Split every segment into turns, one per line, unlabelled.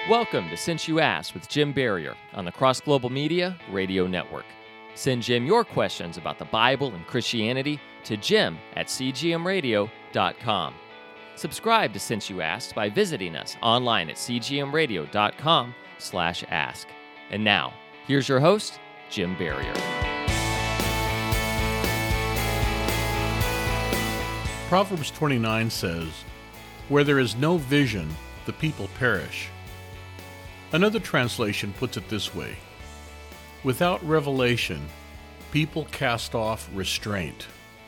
Welcome to Since You Asked with Jim Barrier on the Cross Global Media Radio Network. Send Jim your questions about the Bible and Christianity to jim@cgmradio.com. Subscribe to Since You Asked by visiting us online at cgmradio.com/ask. And now, here's your host, Jim Barrier.
Proverbs 29 says, "Where there is no vision, the people perish." Another translation puts it this way, "Without revelation, people cast off restraint."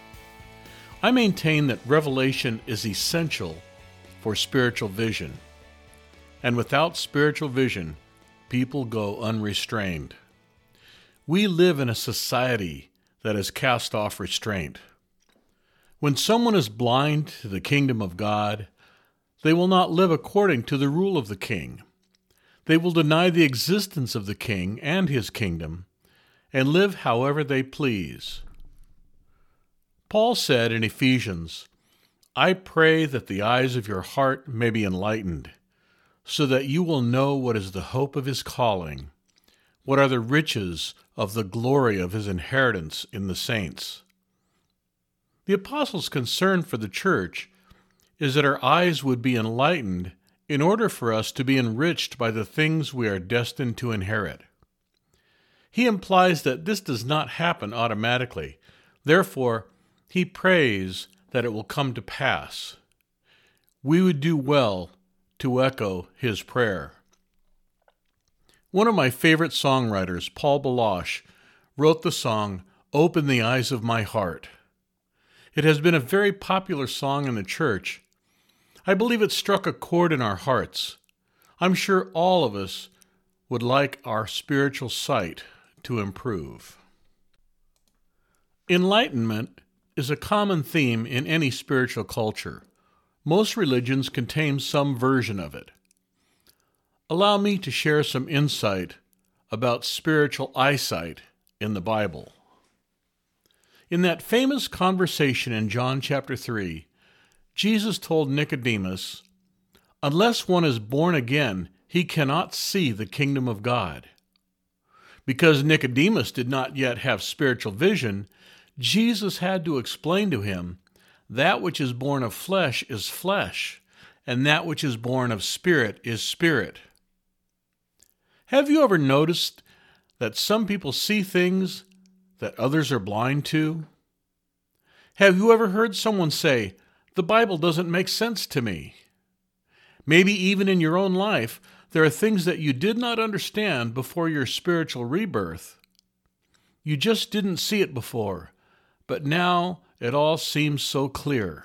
I maintain that revelation is essential for spiritual vision, and without spiritual vision, people go unrestrained. We live in a society that has cast off restraint. When someone is blind to the kingdom of God, they will not live according to the rule of the king. They will deny the existence of the king and his kingdom and live however they please. Paul said in Ephesians, "I pray that the eyes of your heart may be enlightened, so that you will know what is the hope of his calling, what are the riches of the glory of his inheritance in the saints." The apostle's concern for the church is that our eyes would be enlightened in order for us to be enriched by the things we are destined to inherit. He implies that this does not happen automatically. Therefore, he prays that it will come to pass. We would do well to echo his prayer. One of my favorite songwriters, Paul Baloche, wrote the song, "Open the Eyes of My Heart." It has been a very popular song in the church. I believe it struck a chord in our hearts. I'm sure all of us would like our spiritual sight to improve. Enlightenment is a common theme in any spiritual culture. Most religions contain some version of it. Allow me to share some insight about spiritual eyesight in the Bible. In that famous conversation in John chapter 3, Jesus told Nicodemus, "Unless one is born again, he cannot see the kingdom of God." Because Nicodemus did not yet have spiritual vision, Jesus had to explain to him, "That which is born of flesh is flesh, and that which is born of spirit is spirit." Have you ever noticed that some people see things that others are blind to? Have you ever heard someone say, "The Bible doesn't make sense to me"? Maybe even in your own life, there are things that you did not understand before your spiritual rebirth. You just didn't see it before, but now it all seems so clear.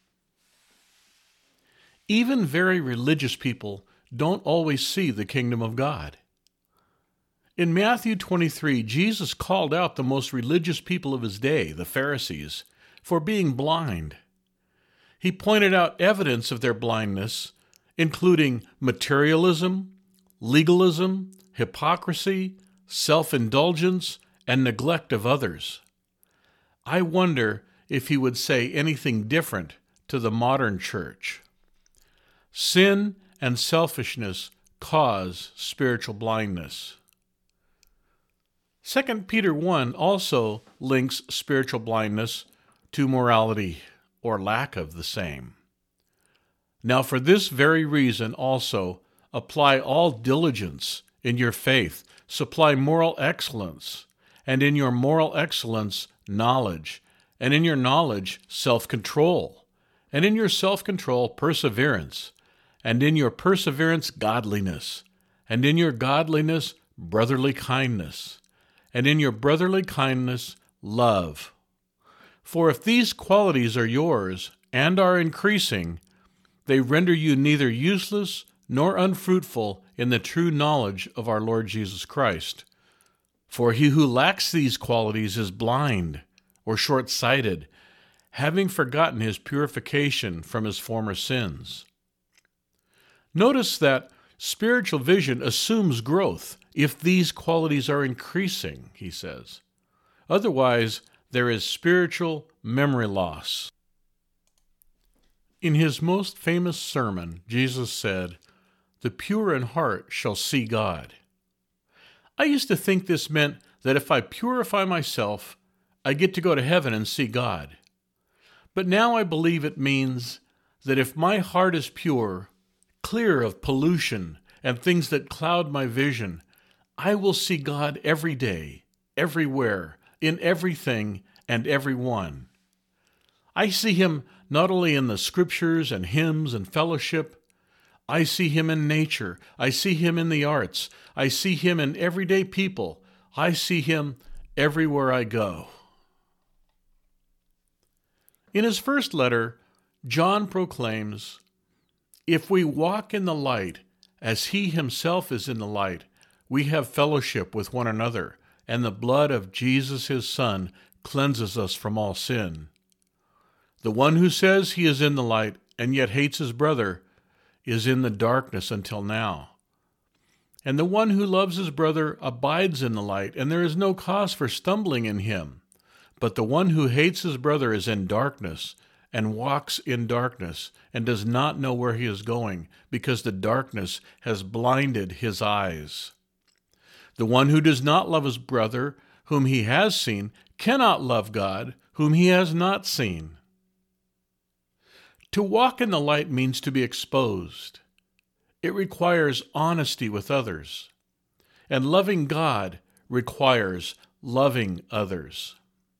Even very religious people don't always see the kingdom of God. In Matthew 23, Jesus called out the most religious people of his day, the Pharisees, for being blind. He pointed out evidence of their blindness, including materialism, legalism, hypocrisy, self-indulgence, and neglect of others. I wonder if he would say anything different to the modern church. Sin and selfishness cause spiritual blindness. 2 Peter 1 also links spiritual blindness to morality, or lack of the same. Now for this very reason also, apply all diligence in your faith, supply moral excellence, and in your moral excellence, knowledge, and in your knowledge, self-control, and in your self-control, perseverance, and in your perseverance, godliness, and in your godliness, brotherly kindness, and in your brotherly kindness, love. For if these qualities are yours and are increasing, they render you neither useless nor unfruitful in the true knowledge of our Lord Jesus Christ. For he who lacks these qualities is blind or short-sighted, having forgotten his purification from his former sins. Notice that spiritual vision assumes growth if these qualities are increasing, he says. Otherwise, there is spiritual memory loss. In his most famous sermon, Jesus said, the pure in heart shall see God. I used to think this meant that if I purify myself, I get to go to heaven and see God. But now I believe it means that if my heart is pure, clear of pollution and things that cloud my vision, I will see God every day, everywhere, in everything and everyone. I see Him not only in the scriptures and hymns and fellowship. I see Him in nature. I see Him in the arts. I see Him in everyday people. I see Him everywhere I go. In his first letter, John proclaims, "If we walk in the light, as He Himself is in the light, we have fellowship with one another, and the blood of Jesus His Son cleanses us from all sin." The one who says he is in the light and yet hates his brother is in the darkness until now. And the one who loves his brother abides in the light, and there is no cause for stumbling in him. But the one who hates his brother is in darkness, and walks in darkness, and does not know where he is going, because the darkness has blinded his eyes. The one who does not love his brother, whom he has seen, cannot love God, whom he has not seen. To walk in the light means to be exposed. It requires honesty with others. And loving God requires loving others.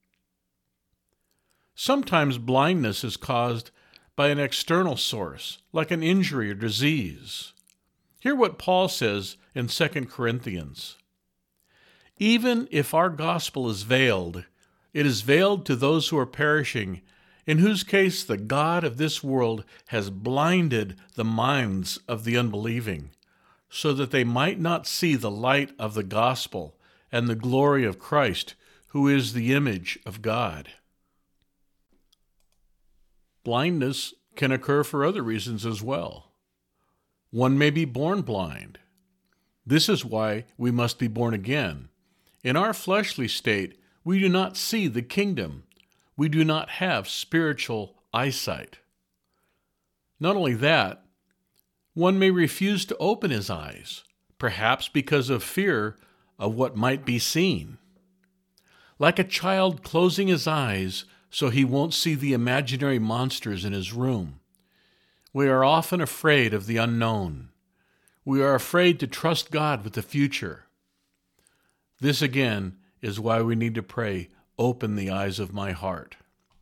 Sometimes blindness is caused by an external source, like an injury or disease. Hear what Paul says in 2 Corinthians. "Even if our gospel is veiled, it is veiled to those who are perishing, in whose case the God of this world has blinded the minds of the unbelieving, so that they might not see the light of the gospel and the glory of Christ, who is the image of God." Blindness can occur for other reasons as well. One may be born blind. This is why we must be born again. In our fleshly state, we do not see the kingdom. We do not have spiritual eyesight. Not only that, one may refuse to open his eyes, perhaps because of fear of what might be seen. Like a child closing his eyes so he won't see the imaginary monsters in his room. We are often afraid of the unknown. We are afraid to trust God with the future. This again is why we need to pray, "Open the eyes of my heart."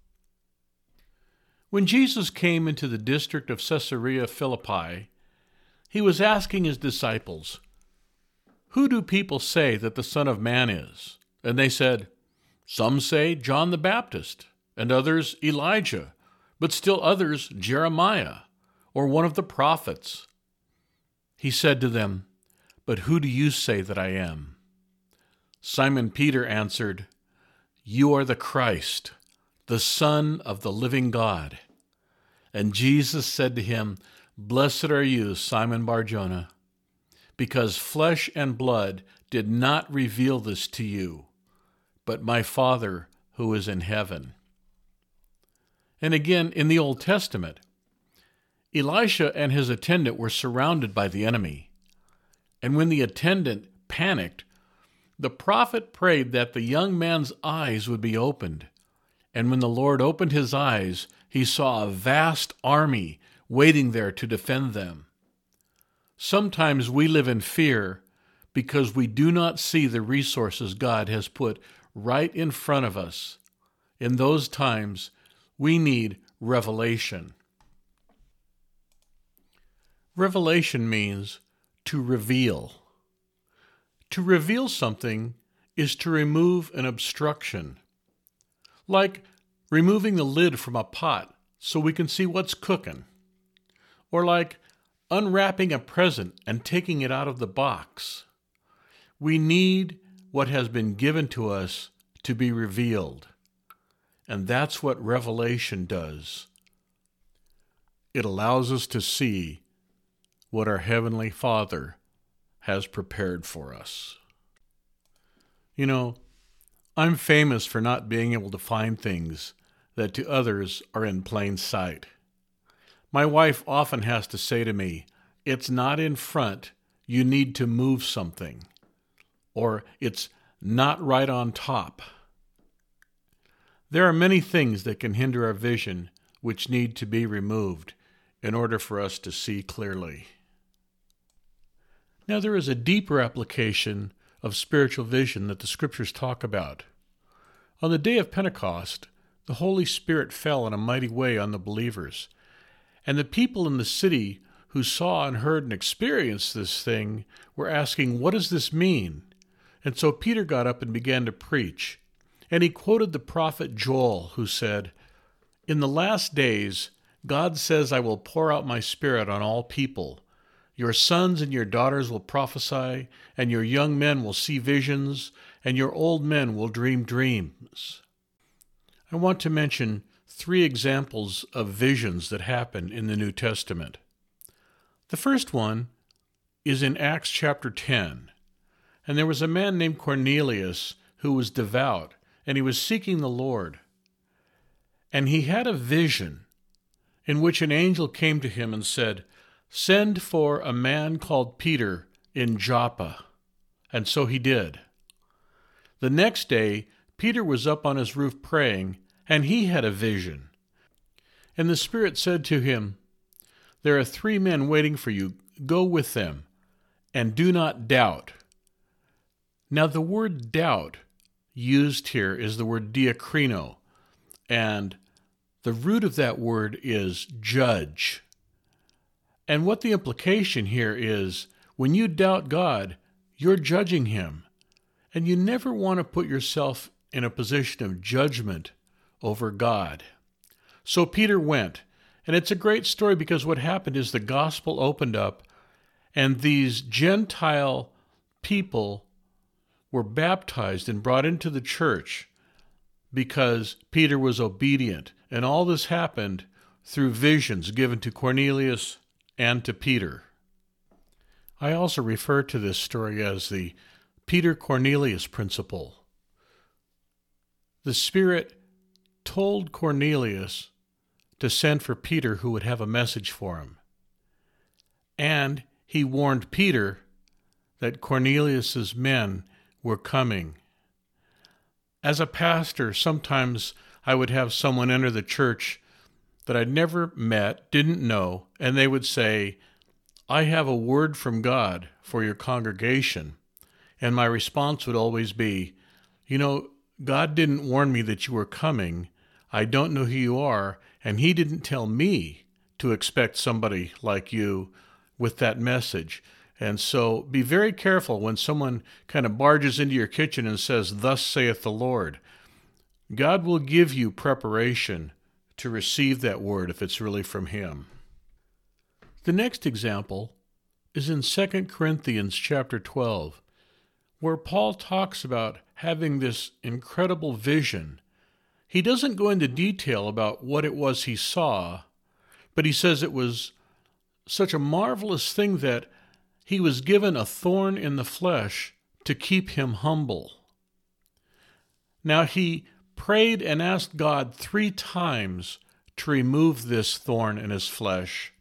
When Jesus came into the district of Caesarea Philippi, he was asking his disciples, "Who do people say that the Son of Man is?" And they said, "Some say John the Baptist, and others Elijah, but still others Jeremiah, or one of the prophets." He said to them, "But who do you say that I am?" Simon Peter answered, "You are the Christ, the Son of the living God." And Jesus said to him, "Blessed are you, Simon Bar-Jonah, because flesh and blood did not reveal this to you, but my Father who is in heaven." And again, in the Old Testament, Elisha and his attendant were surrounded by the enemy. And when the attendant panicked, the prophet prayed that the young man's eyes would be opened. And when the Lord opened his eyes, he saw a vast army waiting there to defend them. Sometimes we live in fear because we do not see the resources God has put right in front of us. In those times, we need revelation. Revelation means to reveal. To reveal something is to remove an obstruction, like removing the lid from a pot so we can see what's cooking, or like unwrapping a present and taking it out of the box. We need what has been given to us to be revealed, and that's what revelation does. It allows us to see what our Heavenly Father has prepared for us. You know, I'm famous for not being able to find things that to others are in plain sight. My wife often has to say to me, it's not in front, you need to move something, or it's not right on top. There are many things that can hinder our vision which need to be removed in order for us to see clearly. Now, there is a deeper application of spiritual vision that the Scriptures talk about. On the day of Pentecost, the Holy Spirit fell in a mighty way on the believers, and the people in the city who saw and heard and experienced this thing were asking, "What does this mean?" And so Peter got up and began to preach, and he quoted the prophet Joel, who said, "In the last days, God says, I will pour out my Spirit on all people. Your sons and your daughters will prophesy, and your young men will see visions, and your old men will dream dreams." I want to mention 3 examples of visions that happen in the New Testament. The first one is in Acts chapter 10. And there was a man named Cornelius who was devout, and he was seeking the Lord. And he had a vision in which an angel came to him and said, "Send for a man called Peter in Joppa." And so he did. The next day, Peter was up on his roof praying, and he had a vision. And the Spirit said to him, "There are 3 men waiting for you. Go with them, and do not doubt." Now, the word doubt used here is the word diakrino, and the root of that word is judge. And what the implication here is, when you doubt God, you're judging him. And you never want to put yourself in a position of judgment over God. So Peter went, and it's a great story because what happened is the gospel opened up, and these Gentile people were baptized and brought into the church because Peter was obedient. And all this happened through visions given to Cornelius and to Peter. I also refer to this story as the Peter-Cornelius principle. The Spirit told Cornelius to send for Peter, who would have a message for him. And he warned Peter that Cornelius's men were coming. As a pastor, sometimes I would have someone enter the church that I'd never met, didn't know, and they would say, "I have a word from God for your congregation." And my response would always be, God didn't warn me that you were coming. I don't know who you are, and he didn't tell me to expect somebody like you with that message. And so be very careful when someone kind of barges into your kitchen and says, "Thus saith the Lord." God will give you preparation to receive that word if it's really from him. The next example is in 2 Corinthians chapter 12, where Paul talks about having this incredible vision. He doesn't go into detail about what it was he saw, but he says it was such a marvelous thing that he was given a thorn in the flesh to keep him humble. Now he prayed and asked God 3 times to remove this thorn in his flesh.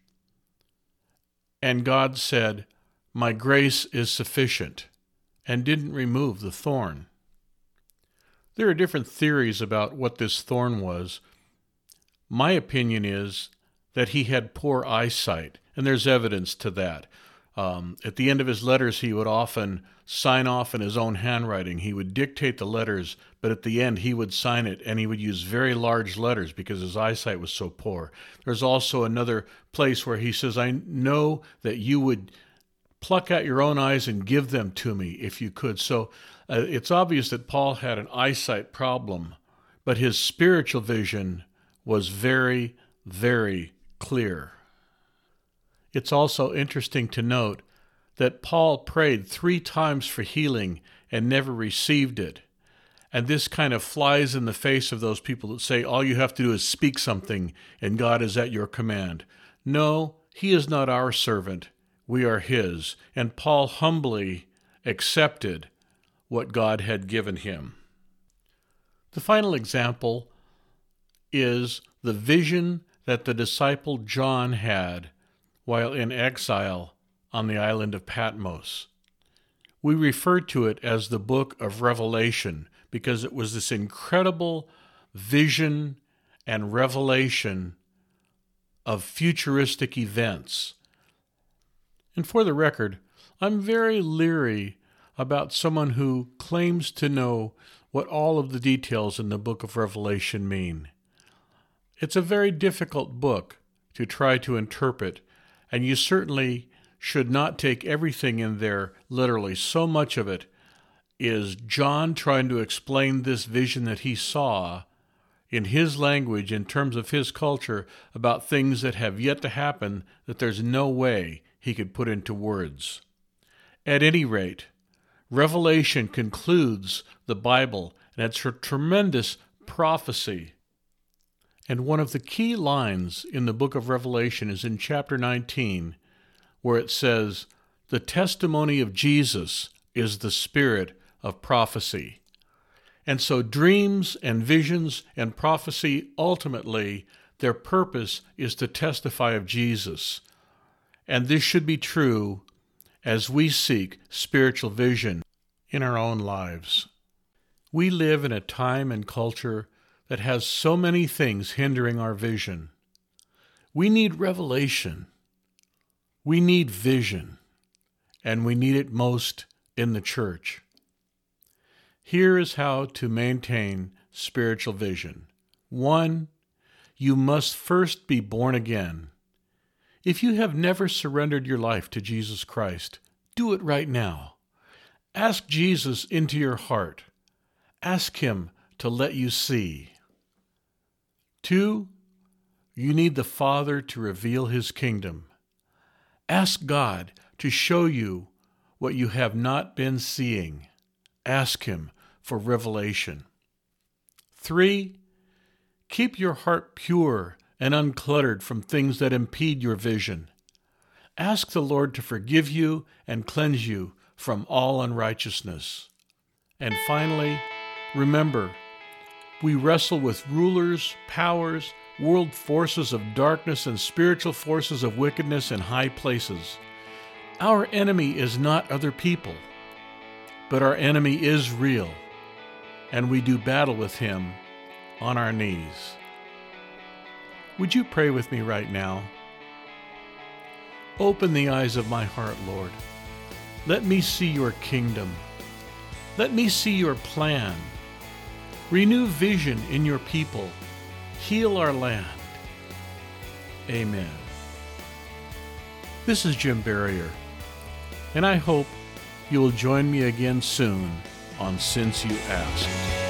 And God said, "My grace is sufficient," and didn't remove the thorn. There are different theories about what this thorn was. My opinion is that he had poor eyesight, and there's evidence to that. At the end of his letters, he would often sign off in his own handwriting. He would dictate the letters, but at the end he would sign it, and he would use very large letters because his eyesight was so poor. There's also another place where he says, "I know that you would pluck out your own eyes and give them to me if you could." So it's obvious that Paul had an eyesight problem, but his spiritual vision was very, very clear. It's also interesting to note that Paul prayed 3 times for healing and never received it. And this kind of flies in the face of those people that say all you have to do is speak something and God is at your command. No, he is not our servant. We are his. And Paul humbly accepted what God had given him. The final example is the vision that the disciple John had while in exile on the island of Patmos. We refer to it as the book of Revelation because it was this incredible vision and revelation of futuristic events. And for the record, I'm very leery about someone who claims to know what all of the details in the book of Revelation mean. It's a very difficult book to try to interpret, and you certainly should not take everything in there literally. So much of it is John trying to explain this vision that he saw in his language, in terms of his culture, about things that have yet to happen that there's no way he could put into words. At any rate, Revelation concludes the Bible, and it's a tremendous prophecy. And one of the key lines in the book of Revelation is in chapter 19, where it says, "The testimony of Jesus is the spirit of prophecy." And so dreams and visions and prophecy, ultimately, their purpose is to testify of Jesus. And this should be true as we seek spiritual vision in our own lives. We live in a time and culture that has so many things hindering our vision. We need revelation. We need vision. And we need it most in the church. Here is how to maintain spiritual vision. 1, you must first be born again. If you have never surrendered your life to Jesus Christ, do it right now. Ask Jesus into your heart. Ask Him to let you see. 2, you need the Father to reveal His kingdom. Ask God to show you what you have not been seeing. Ask Him for revelation. 3, keep your heart pure and uncluttered from things that impede your vision. Ask the Lord to forgive you and cleanse you from all unrighteousness. And finally, remember, we wrestle with rulers, powers, world forces of darkness, and spiritual forces of wickedness in high places. Our enemy is not other people, but our enemy is real, and we do battle with him on our knees. Would you pray with me right now? Open the eyes of my heart, Lord. Let me see your kingdom. Let me see your plan. Renew vision in your people. Heal our land. Amen. This is Jim Barrier, and I hope you will join me again soon on Since You Asked.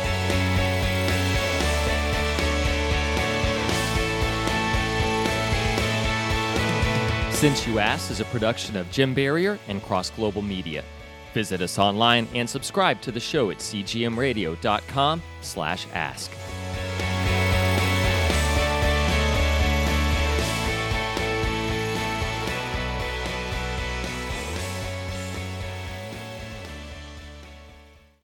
Since You Asked is a production of Jim Barrier and Cross Global Media. Visit us online and subscribe to the show at cgmradio.com/ask.